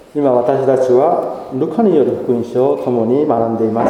今私たちはルカによる福音書を共に学んでいます。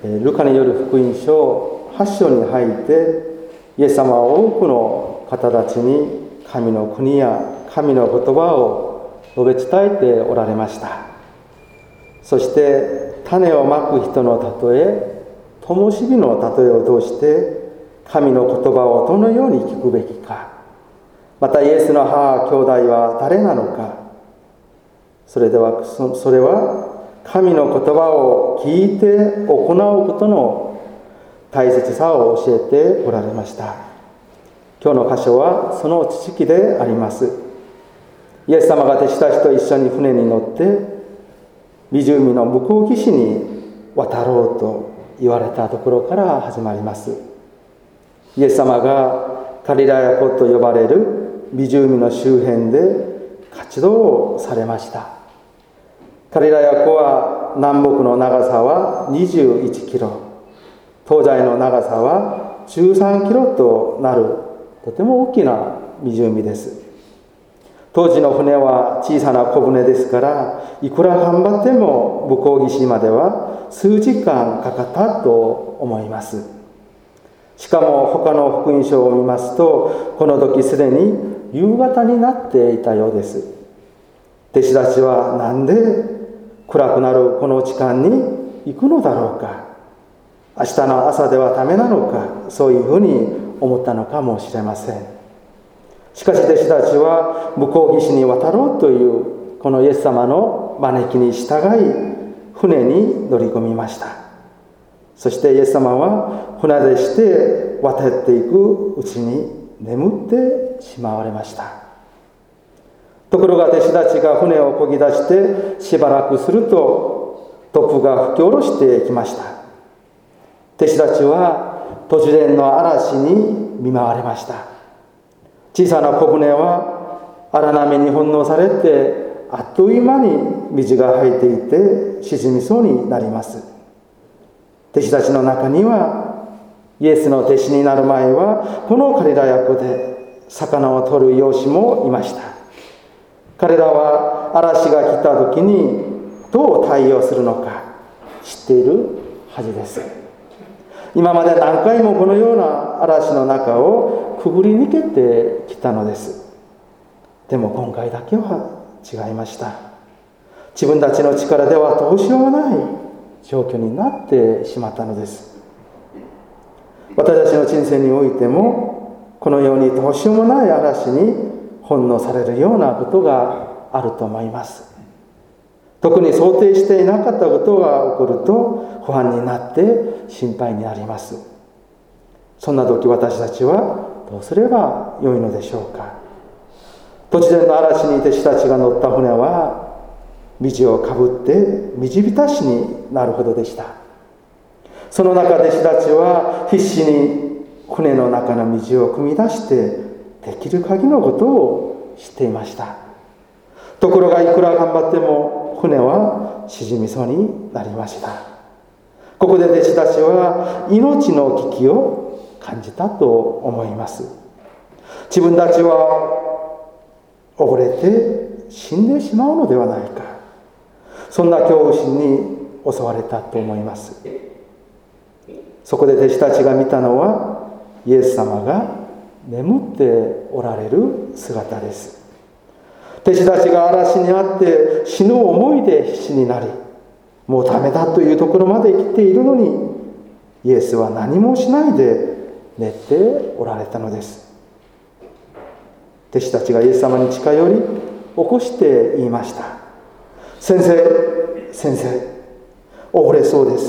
ルカによる福音書8章に入ってイエス様は多くの方たちに神の国や神の言葉を述べ伝えておられました。そして種をまく人の例え、灯火の例えを通して神の言葉をどのように聞くべきか、またイエスの母兄弟は誰なのか、それは神の言葉を聞いて行うことの大切さを教えておられました。今日の箇所はその知識であります。イエス様が弟子たちと一緒に船に乗って湖の向こう岸に渡ろうと言われたところから始まります。イエス様がガリラヤ湖と呼ばれる湖の周辺で活動をされました。ガリラヤ湖は南北の長さは21キロ、東西の長さは13キロとなるとても大きな湖です。当時の船は小さな小舟ですから、いくら頑張っても向こう岸までは数時間かかったと思います。しかも他の福音書を見ますと、この時すでに夕方になっていたようです。弟子たちはなんで暗くなるこの時間に行くのだろうか、明日の朝ではダメなのか、そういうふうに思ったのかもしれません。しかし弟子たちは向こう岸に渡ろうというこのイエス様の招きに従い船に乗り込みました。そしてイエス様は船出して渡っていくうちに眠ってしまわれました。ところが弟子たちが船を漕ぎ出してしばらくすると突風が吹き下ろしてきました。弟子たちは突然の嵐に見舞われました。小さな小舟は荒波に翻弄されてあっという間に水が入っていて沈みそうになります。弟子たちの中にはイエスの弟子になる前はこのガリラヤ湖で魚を取る漁師もいました。彼らは嵐が来た時にどう対応するのか知っているはずです。今まで何回もこのような嵐の中をくぐり抜けてきたのです。でも今回だけは違いました。自分たちの力ではどうしようもない状況になってしまったのです。私たちの人生においてもこのようにどうしようもない嵐に翻弄されるようなことがあると思います。特に想定していなかったことが起こると不安になって心配になります。そんな時私たちはどうすればよいのでしょうか。突然の嵐に弟子たちが乗った船は水をかぶって水浸しになるほどでした。その中弟子たちは必死に船の中の水を汲み出してできる限りのことをしていました。ところがいくら頑張っても船は沈みそうになりました。ここで弟子たちは命の危機を感じたと思います。自分たちは溺れて死んでしまうのではないか、そんな恐怖心に襲われたと思います。そこで弟子たちが見たのはイエス様が眠っておられる姿です。弟子たちが嵐にあって死ぬ思いで必死になり、もうダメだというところまで来ているのに、イエスは何もしないで寝ておられたのです。弟子たちがイエス様に近寄り起こして言いました。先生、先生、溺れそうです。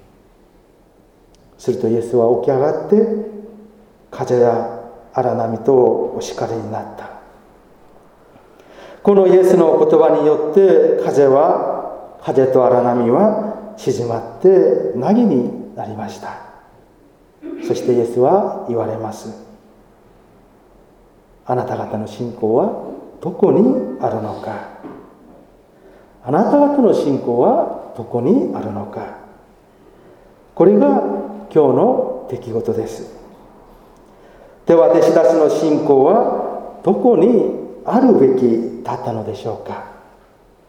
するとイエスは起き上がって風や荒波とお叱りになった。このイエスの言葉によって風と荒波は静まって凪になりました。そしてイエスは言われます。あなた方の信仰はどこにあるのか。あなた方の信仰はどこにあるのか。これが今日の出来事です。では弟子たちの信仰はどこにあるべきだったのでしょうか。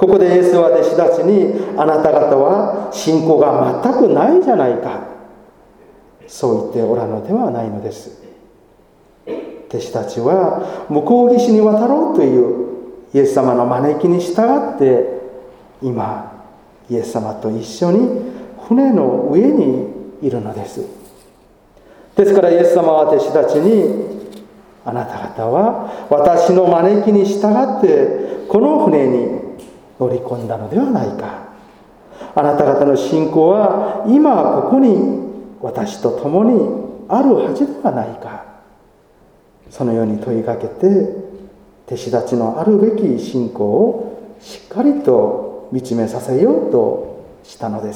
ここでイエスは弟子たちに、あなた方は信仰が全くないじゃないか、そう言っておらぬのではないのです。弟子たちは向こう岸に渡ろうというイエス様の招きに従って、今イエス様と一緒に船の上にいるのです。ですからイエス様は弟子たちに、あなた方は私の招きに従ってこの船に乗り込んだのではないか。あなた方の信仰は今ここに私と共にあるはずではないか。そのように問いかけて、弟子たちのあるべき信仰をしっかりと見つめさせようとしたのです。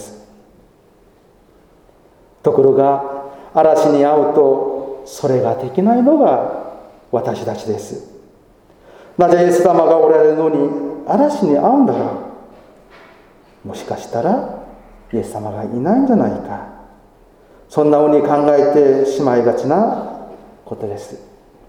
ところが嵐に遭うとそれができないのが私たちです。なぜイエス様がおられるのに嵐に遭うんだろう。もしかしたらイエス様がいないんじゃないか、そんなふうに考えてしまいがちなことです。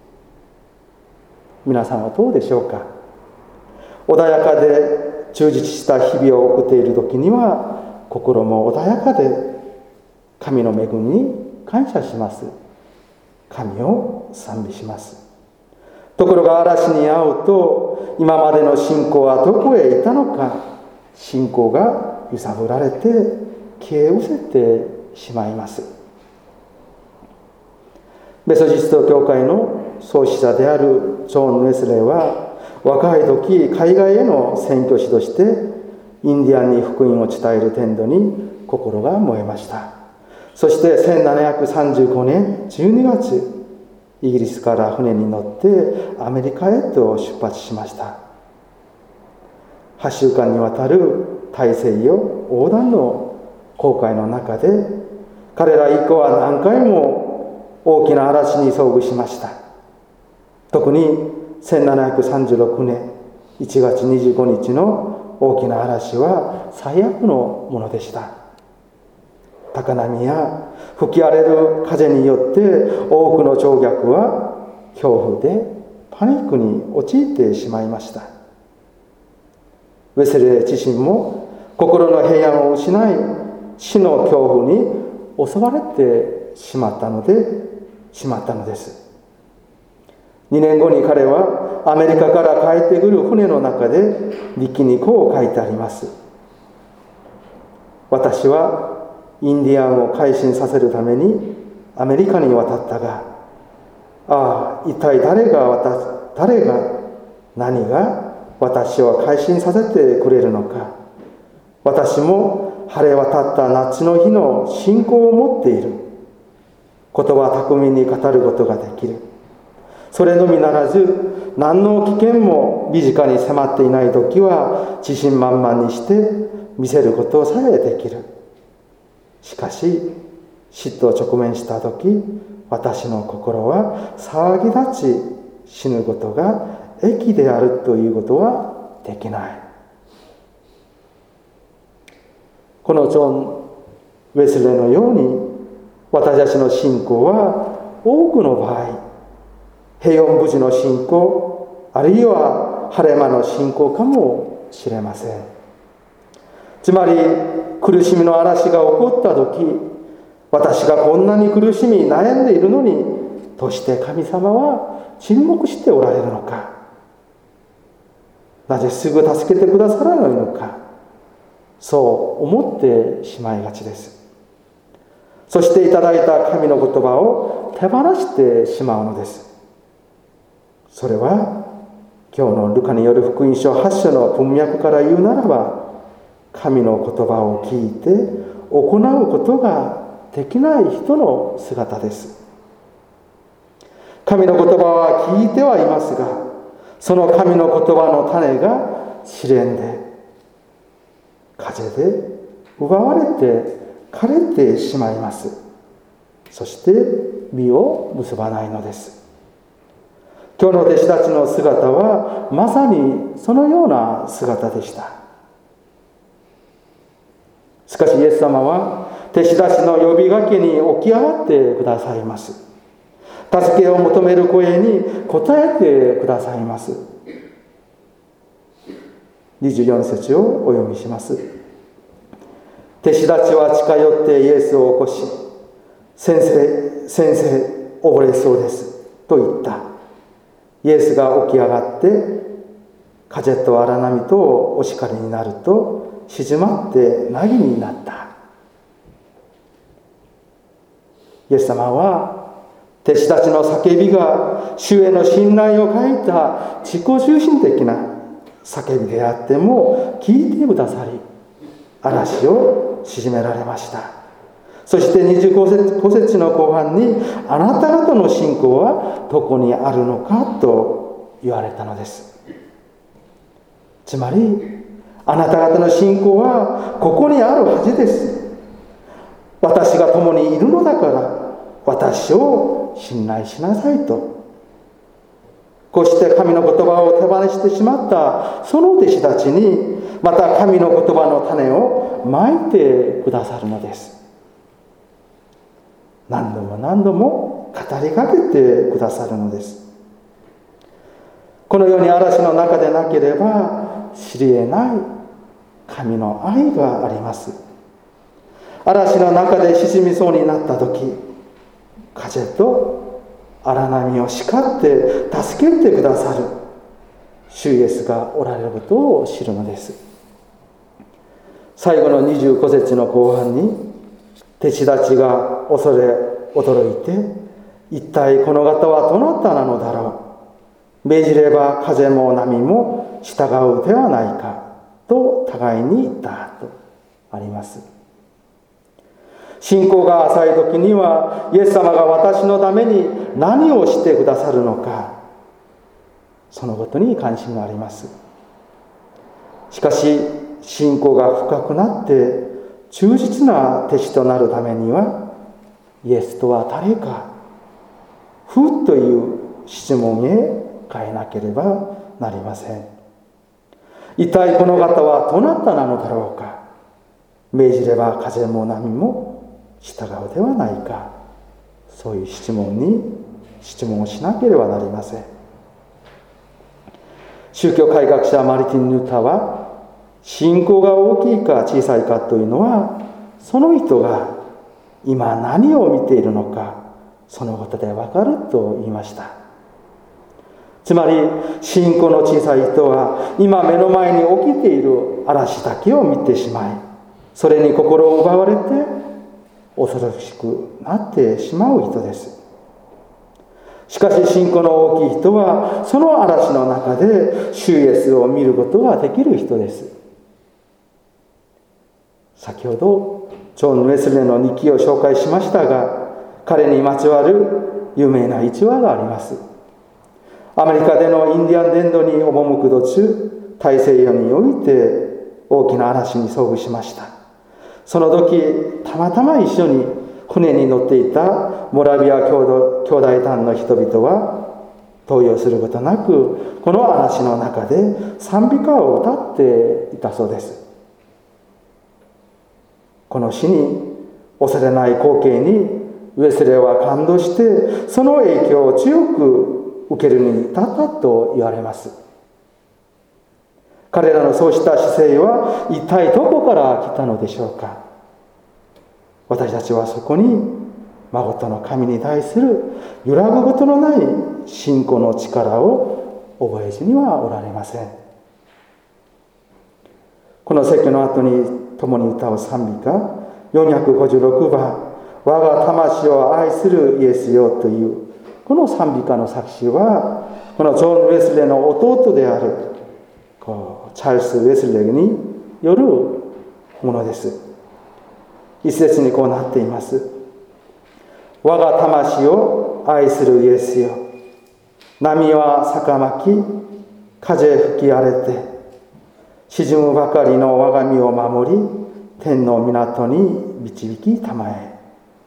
皆さんはどうでしょうか。穏やかで充実した日々を送っている時には、心も穏やかで神の恵みに感謝します。神を賛美します。ところが嵐に遭うと、今までの信仰はどこへ行ったのか、信仰が揺さぶられて消え失せてしまいます。メソジスト教会の創始者であるジョン・ウェスレーは、若い時海外への宣教師としてインディアンに福音を伝える天道に心が燃えました。そして1735年12月、イギリスから船に乗ってアメリカへと出発しました。8週間にわたる大西洋横断の航海の中で、彼ら一行は何回も大きな嵐に遭遇しました。特に1736年1月25日の大きな嵐は最悪のものでした。高波や吹き荒れる風によって多くの乗客は恐怖でパニックに陥ってしまいました。ウェスレー自身も心の平安を失い、死の恐怖に襲われてしまったのです。2年後に彼はアメリカから帰ってくる船の中で日記にこう書いてあります。私はインディアンを改心させるためにアメリカに渡ったが、一体誰が何が私を改心させてくれるのか。私も晴れ渡った夏の日の信仰を持っている。言葉巧みに語ることができる。それのみならず、何の危険も身近に迫っていない時は自信満々にして見せることさえできる。しかし死と直面した時、私の心は騒ぎ立ち、死ぬことが益であるということはできない。このジョン・ウェスレーのように、私たちの信仰は多くの場合、平穏無事の信仰、あるいは晴れ間の信仰かもしれません。つまり苦しみの嵐が起こった時、私がこんなに苦しみ悩んでいるのに、どうして神様は沈黙しておられるのか。なぜすぐ助けてくださらないのか。そう思ってしまいがちです。そしていただいた神の言葉を手放してしまうのです。それは今日のルカによる福音書8章の文脈から言うならば、神の言葉を聞いて行うことができない人の姿です。神の言葉は聞いてはいますが、その神の言葉の種が試練で、風で奪われて枯れてしまいます。そして実を結ばないのです。今日の弟子たちの姿はまさにそのような姿でした。しかしイエス様は弟子たちの呼びかけに起き上がってくださいます。助けを求める声に応えてくださいます。 24節をお読みします。弟子たちは近寄ってイエスを起こし、先生、溺れそうですと言った。イエスが起き上がって風と荒波とお叱りになると静まって凪になった。イエス様は弟子たちの叫びが主への信頼を欠いた自己中心的な叫びであっても聞いてくださり、嵐を鎮められました。そして25節の後半に、あなた方の信仰はどこにあるのかと言われたのです。つまり、あなた方の信仰はここにあるはずです。私が共にいるのだから私を信頼しなさいと。こうして神の言葉を手放してしまったその弟子たちに、また神の言葉の種をまいてくださるのです。何度も何度も語りかけてくださるのです。このように嵐の中でなければ知り得ない神の愛があります。嵐の中で沈みそうになった時、風と荒波を叱って助けてくださる主イエスがおられることを知るのです。最後の25節の後半に、弟子たちが恐れ驚いて、一体この方はどなたなのだろう、命じれば風も波も従うではないかと互いに言ったとあります。信仰が浅い時には、イエス様が私のために何をしてくださるのか、そのことに関心があります。しかし信仰が深くなって忠実な弟子となるためには、イエスとは誰か、whoという質問へ変えなければなりません。一体この方はどなたなのだろうか、命じれば風も波も従うではないか、そういう質問をしなければなりません。宗教改革者マルティン・ルターは、信仰が大きいか小さいかというのは、その人が今何を見ているのか、そのことでわかると言いました。つまり信仰の小さい人は、今目の前に起きている嵐だけを見てしまい、それに心を奪われて恐ろしくなってしまう人です。しかし信仰の大きい人は、その嵐の中で主イエスを見ることができる人です。先ほどジョン・ウェスレーの日記を紹介しましたが、彼にまつわる有名な逸話があります。アメリカでのインディアン伝道に赴く途中、大西洋において大きな嵐に遭遇しました。その時、たまたま一緒に船に乗っていたモラビア兄弟団の人々は動揺することなく、この嵐の中で賛美歌を歌っていたそうです。この詩に恐れない光景にウェスレーは感動して、その影響を強く受けるに至ったと言われます。彼らのそうした姿勢は一体どこから来たのでしょうか。私たちはそこに真の神に対する揺らぐことのない信仰の力を覚えずにはおられません。この説教の後に共に歌う賛美歌456番、我が魂を愛するイエスよというこの賛美歌の作詞は、このジョン・ウェスレーの弟であるチャールズ・ウェスレーによるものです。一節にこうなっています。我が魂を愛するイエスよ、波は逆まき、風吹き荒れて、沈むばかりの我が身を守り、天の港に導きたまえ。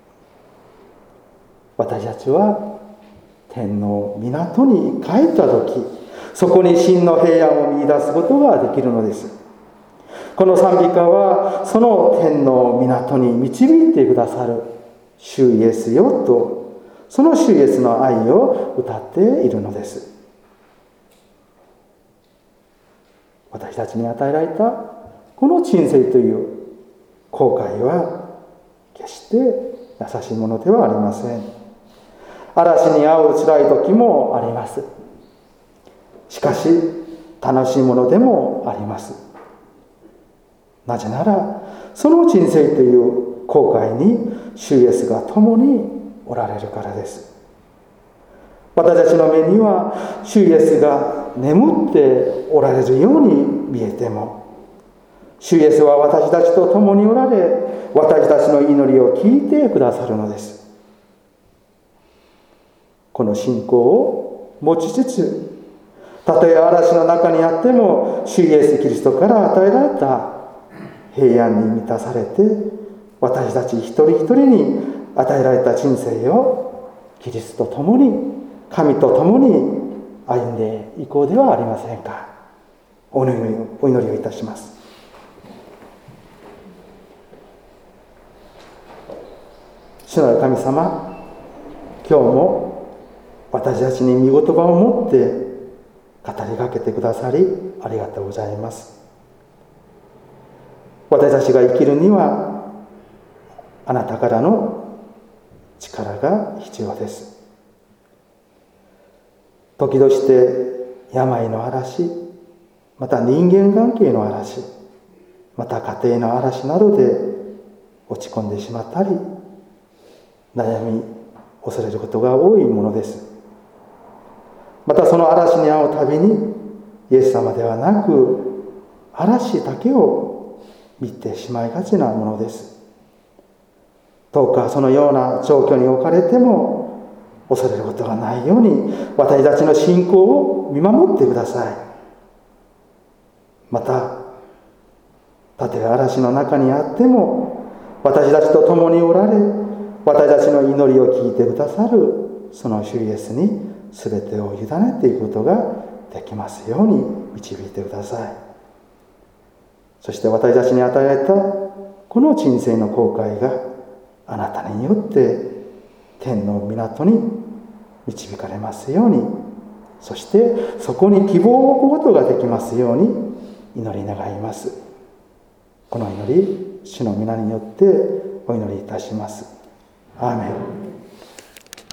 私たちは天の港に帰った時、そこに真の平安を見出すことができるのです。この賛美歌はその天の港に導いてくださる主イエスよと、その主イエスの愛を歌っているのです。 私たちに与えられたこの人生という後悔は決して優しいものではありません。嵐に遭う辛い時もあります。しかし楽しいものでもあります。なぜならその人生という後悔に主イエスが共におられるからです。私たちの目には主イエスが眠っておられるように見えても、主イエスは私たちと共におられ、私たちの祈りを聞いてくださるのです。この信仰を持ちつつ、たとえ嵐の中にあっても主イエスキリストから与えられた平安に満たされて、私たち一人一人に与えられた人生をキリストと共に、神と共に歩んでいこうではありませんか。お祈りをいたします。主なる神様、今日も私たちに御言葉を持って語りかけてくださりありがとうございます。私たちが生きるにはあなたからの力が必要です。時として病の嵐、また人間関係の嵐、また家庭の嵐などで落ち込んでしまったり、悩み恐れることが多いものです。またその嵐に遭うたびにイエス様ではなく嵐だけを見てしまいがちなものです。どうかそのような状況に置かれても恐れることがないように私たちの信仰を見守ってください。またたとえ嵐の中にあっても私たちと共におられ、私たちの祈りを聞いてくださるその主イエスに全てを委ねていくことができますように導いてください。そして私たちに与えられたこの人生の後悔があなたによって天の港に導かれますように、そしてそこに希望を置くことができますように祈り願います。この祈り、主の皆によってお祈りいたします。アーメン。